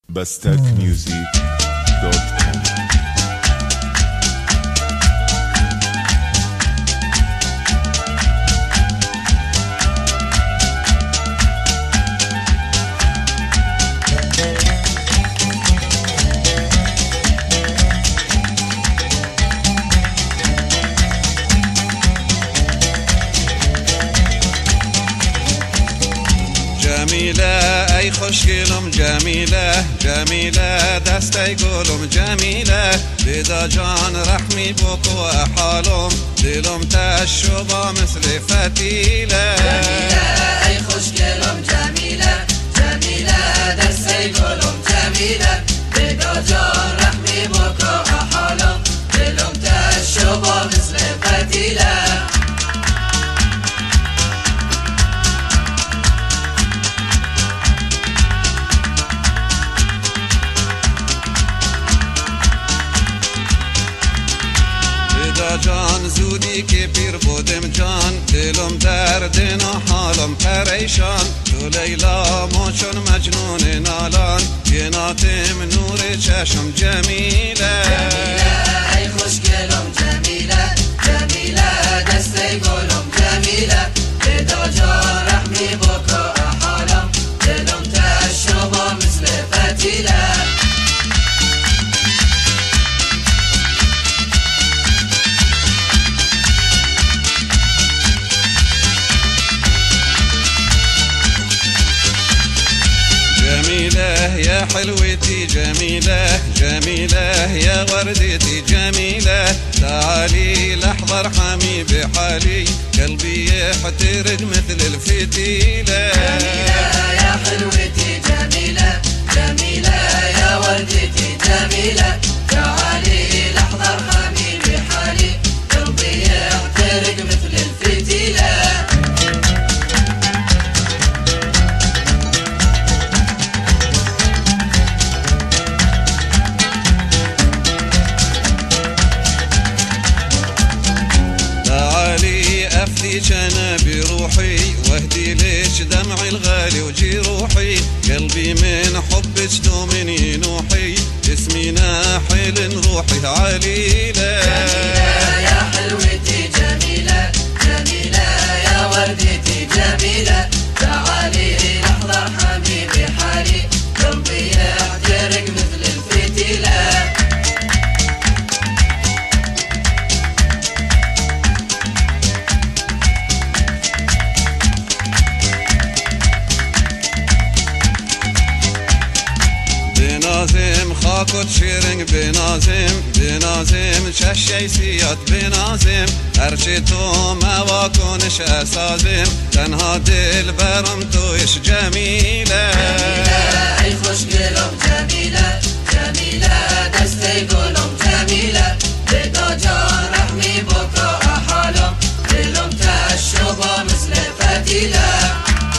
bastakmusic.com. جميلة أي خوشگلم جميلة جميلة دستي قولم جميلة بدا جان رحمي بوكو حالم دلم تشوبا مثل فتيلة جميلة أي خوشگلم جميلة جميلة دستي قولم جميلة بدا جان رحمي بوكو حالم دلم تشوبا مثل فتيلة جان زودی که پیر بودم جان دلم درد حالم پریشان تو لیلا ما چون مجنون نالان یناتم نور چشم جمیله جمیله ای خوشگلم جمیله جمیله دستی گلم جمیله بدا جان رحمی بکو حالم دلم تشوبا مثل فتیله جميلة يا حلوتي جميلة جميلة يا وردتي جميلة تعالي لحظة ارحمي بحالي قلبي يحترق مثل الفتيلة جميلة يا حلوتي جميلة جميلة يا وردتي جميلة تعالي لحظة ارحمي بحالي قلبي يحترق مثل الفتيلة أفديك أنا بروحي واهدي ليش دمعي الغالي وجروحي قلبي من حبك دومني نوحي اسمي ناحل روحي عليلة جميلة يا حلوتي جميلة جميلة يا وردتي جميلة تعالي لحظة ارحمي بحالي قلبي يحترق مثل الفتيلة بنازم خاكت شيرنج بنازم بنازم ششي سيات بنازم هرشي تو ما واكونش اسازم تنها دل برم تويش جميلة جميلة اي خوشگلم جميلة جميلة دستي قولم جميلة بدا جان رحمي بكو حالم دلم تشوبا مثل فتيلة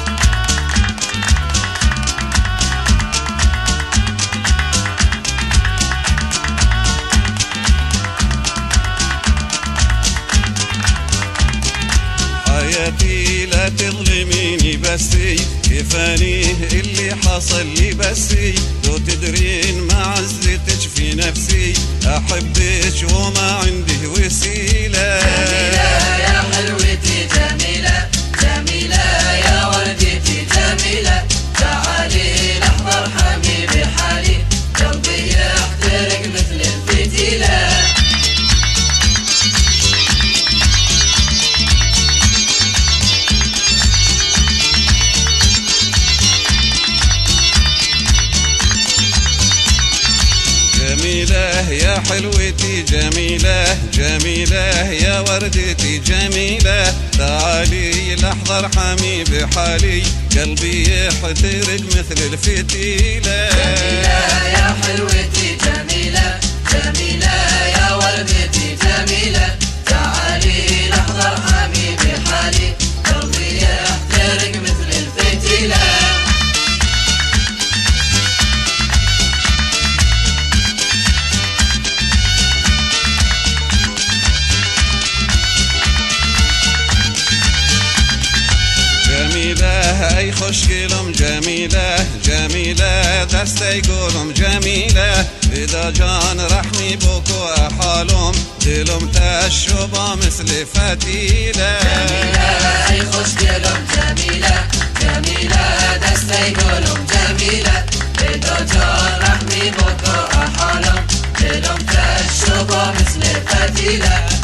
حياتي لا تظلميني بسي كفاني اللي حصل لي بسي لو تدرين معزتك في نفسي أحبك وما عندي وسيلة جميلة يا حلوتي جميلة جميلة يا وردتي جميلة تعالي لحظة ارحمي بحالي قلبي يحترق مثل الفتيلة جميلة يا حلوتي جميلة جميلة يا وردتي جميلة تعالي لحظة ارحمي بحالي قلبي يحترق مثل الفتيلة جميلة يا حلوتي جميلة جميلة يا وردتي جميلة تعالي لحظة ارحمي بحالي قلبي يحترق مثل الفتيلة جميلة أي خوشگلم جميلة جميلة جميلة دست يقولهم جميلة إذا جان رحمي بوكو أحالهم دلهم تشوبا مثل فتيلة جميلة أي خوش دلهم جميلة جميلة دست يقولهم جميلة إذا جان رحمي بوكو أحالهم دلهم تشوبا مثل فتيلة